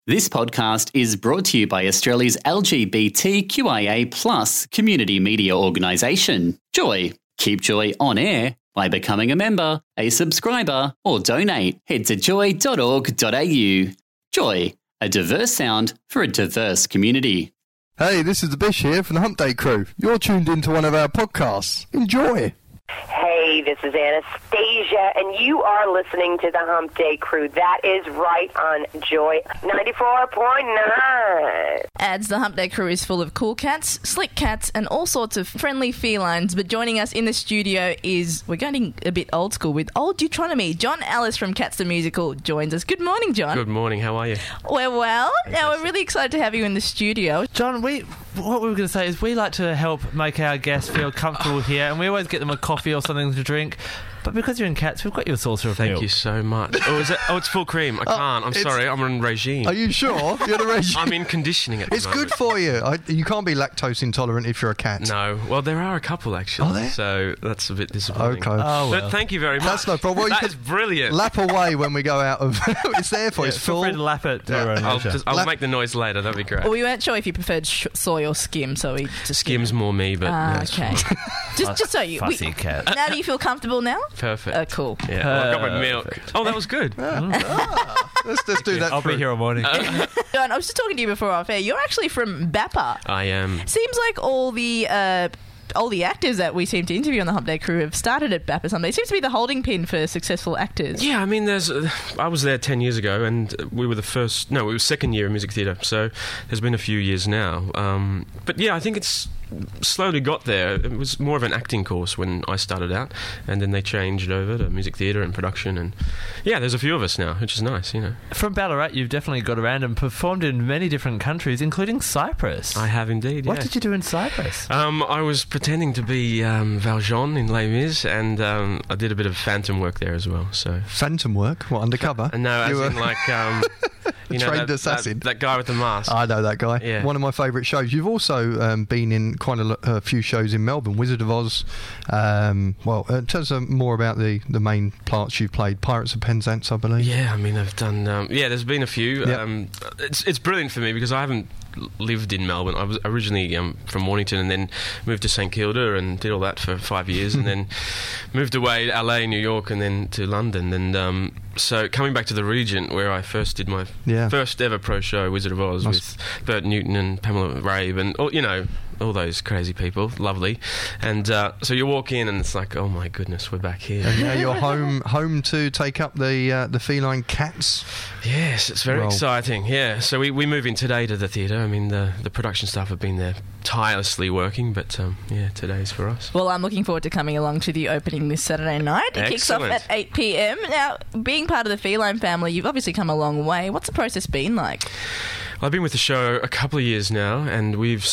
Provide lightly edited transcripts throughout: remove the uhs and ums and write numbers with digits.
This podcast is brought to you by Australia's LGBTQIA+ community media organisation, Joy. Keep Joy on air by becoming a member, a subscriber, or donate. Head to joy.org.au. Joy, a diverse sound for a diverse community. Hey, this is the Bish here from the Hump Day Crew. You're tuned into one of our podcasts. Enjoy. Hey, this is Anastasia, and you are listening to the Hump Day Crew. That is right on Joy 94.9. Ads, the Hump Day Crew is full of cool cats, slick cats, and all sorts of friendly felines. But joining us in the studio is, we're getting a bit old school with Old Deuteronomy. John Ellis from Cats the Musical joins us. Good morning, John. Good morning, how are you? We're well. Now, we're really excited to have you in the studio. John, what we were going to say is we like to help make our guests feel comfortable here, and we always get them a coffee or something to drink. But because you're in Cats, we've got you a saucer of milk. Thank you so much. It's full cream. I can't. I'm sorry. I'm on regime. Are you sure? You're on a regime? I'm in conditioning at the It's moment. good for you. You can't be lactose intolerant if you're a cat. No. Well, there are a couple, actually. Are there? So that's a bit disappointing. Okay. Oh, well. But thank you very much. That's no problem. Well, you That could is brilliant. lap away when we go out of... It's there for you. Yeah, It's feel full. free to lap it. to your own leisure. I'll make the noise later. That'd be great. Well, we weren't sure if you preferred soy or skim, so we just... Skim's more me, but yeah, it's okay. just so you... Fussy cat. Now do you feel comfortable now? perfect. Cool. Yeah, well, I got my milk. Oh, that was good. Let's do that I'll through. be here all morning. John, I was just talking to you before off air. You're actually from Bappa. I am. Seems like all the actors that we seem to interview on the Hump Day Crew have started at Bappa someday. It seems to be the holding pin for successful actors. Yeah, I mean, I was there 10 years ago, and we were second year in music theatre, so there's been a few years now. But yeah, I think it's slowly got there. It was more of an acting course when I started out, and then they changed over to music theatre and production, and yeah, there's a few of us now, which is nice, you know. From Ballarat, you've definitely got around and performed in many different countries, including Cyprus. I have indeed, What yeah. did you do in Cyprus? I was pretending to be Valjean in Les Mis, and I did a bit of phantom work there as well, so... Phantom work? What, undercover? No, as You were- in like... you know, trained assassin. That guy with the mask. I know that guy. Yeah. One of my favourite shows. You've also been in quite a few shows in Melbourne. Wizard of Oz. Tell us more about the main parts you've played. Pirates of Penzance, I believe. Yeah, I mean, I've done... there's been a few. Yep. It's brilliant for me because I haven't lived in Melbourne. I was originally from Mornington and then moved to St Kilda and did all that for 5 years and then moved away to LA, New York, and then to London. And so coming back to the Regent, where I first did my first ever pro show, Wizard of Oz, with Bert Newton and Pamela Rave and, all those crazy people, lovely. And so you walk in and it's like, oh my goodness, we're back here. And now you're home to take up the feline Cats. Yes, it's very exciting. Yeah, so we move in today to the theatre. I mean, the production staff have been there tirelessly working, but today's for us. Well, I'm looking forward to coming along to the opening this Saturday night. It kicks off at 8 p.m. Now, being part of the feline family, you've obviously come a long way. What's the process been like? Well, I've been with the show a couple of years now, and we've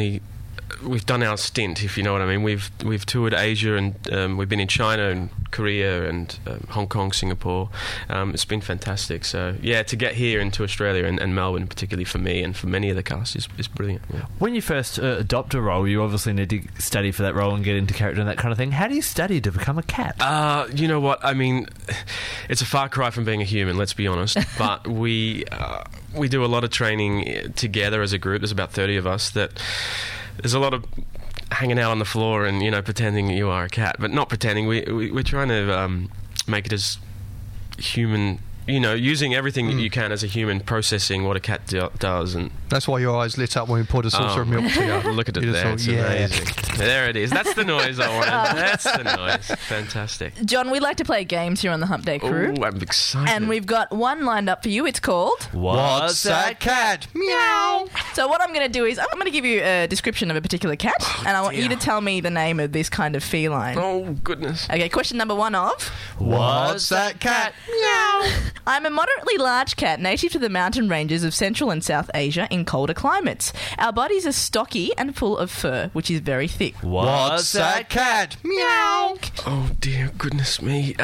done our stint, if you know what I mean. We've toured Asia, and we've been in China and Korea and Hong Kong, Singapore. It's been fantastic. So yeah, to get here into Australia and Melbourne, particularly for me and for many of the cast, is brilliant. Yeah. When you first adopt a role, you obviously need to study for that role and get into character and that kind of thing. How do you study to become a cat? You know what? I mean, it's a far cry from being a human, let's be honest. But we do a lot of training together as a group. There's about 30 of us that... There's a lot of hanging out on the floor and, pretending you are a cat. But not pretending. We're trying to make it as human... using everything that you can as a human, processing what a cat does. And that's why your eyes lit up when we poured a saucer of milk to you. Look at it You there. just It's thought, amazing. There it is. That's the noise I wanted. That's the noise. Fantastic. John, we like to play games here on the Hump Day Crew. Oh, I'm excited. And we've got one lined up for you. It's called... What's that cat? Meow. So what I'm going to do is I'm going to give you a description of a particular cat, and I want you to tell me the name of this kind of feline. Oh, goodness. Okay, question number 1 of... What's that cat? Meow. I'm a moderately large cat native to the mountain ranges of Central and South Asia in colder climates. Our bodies are stocky and full of fur, which is very thick. What's that cat? Meow. Oh, dear goodness me.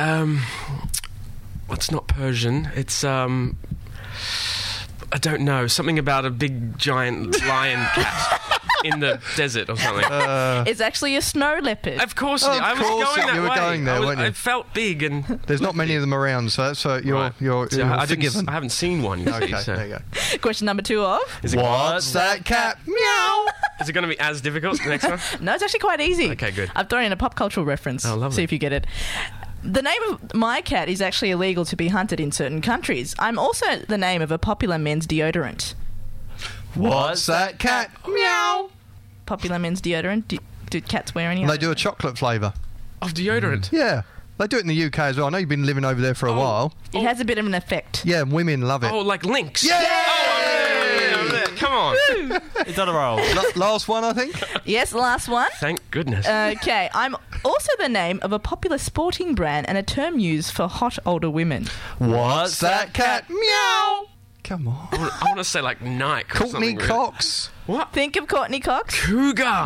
It's not Persian. It's, I don't know. Something about a big, giant lion cat. in the desert or something. It's actually a snow leopard. Of course, Of I was course going that you were way. going there, weren't you? I felt big, and There's not many of them around, so that's you're Right. you're So I forgiven. haven't seen one. You see, Okay, so. there you go. Question number 2 of. Is it, What's that cat? Meow. is it going to be as difficult the next one? No, it's actually quite easy. Okay, good. I've thrown in a pop cultural reference. Oh, lovely. See if you get it. The name of my cat is actually illegal to be hunted in certain countries. I'm also the name of a popular men's deodorant. What's that cat? Meow. Popular men's deodorant. Do cats wear any? They other? do a chocolate flavour. Of deodorant. Yeah, they do it in the UK as well. I know you've been living over there for a while. It has a bit of an effect. Yeah, and women love it. Oh, like Lynx. Yeah! I'm there. Come on. It's on a roll. Last one, I think. Yes, last one. Thank goodness. Okay, I'm also the name of a popular sporting brand and a term used for hot older women. What's that cat? Meow. Come on. I want to say like Nike. or Courtney something really- Cox. What? Think of Courtney Cox. Cougar.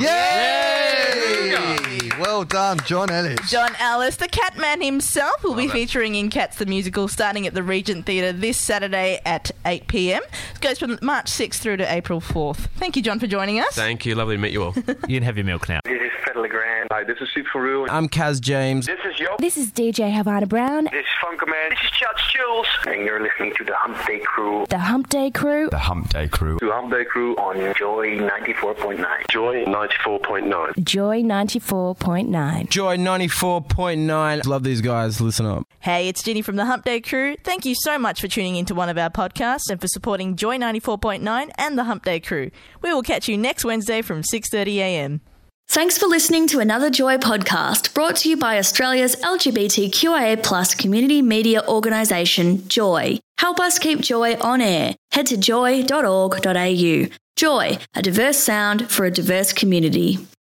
Yay! Well done, John Ellis. John Ellis, the Catman himself, will be Love it. featuring in Cats the Musical starting at the Regent Theatre this Saturday at 8 p.m. It goes from March 6th through to April 4th. Thank you, John, for joining us. Thank you. Lovely to meet you all. You can have your milk now. This is Fred Legrand. Hi, this is Steve Farouk. I'm Kaz James. This is Yo. This is DJ Havana Brown, This is Funkerman. This is Judge Jules. And you're listening to the Hump Day Crew. the Hump Day Crew. The Hump Day Crew. To Hump Day Crew on Joy 94.9. Joy 94.9. Joy 94.9. Joy 94.9. Love these guys. Listen up. Hey, it's Ginny from the Hump Day Crew. Thank you so much for tuning into one of our podcasts and for supporting Joy 94.9 and the Hump Day Crew. We will catch you next Wednesday from 6:30 a.m. Thanks for listening to another Joy podcast brought to you by Australia's LGBTQIA+ community media organisation, Joy. Help us keep Joy on air. Head to joy.org.au. Joy, a diverse sound for a diverse community.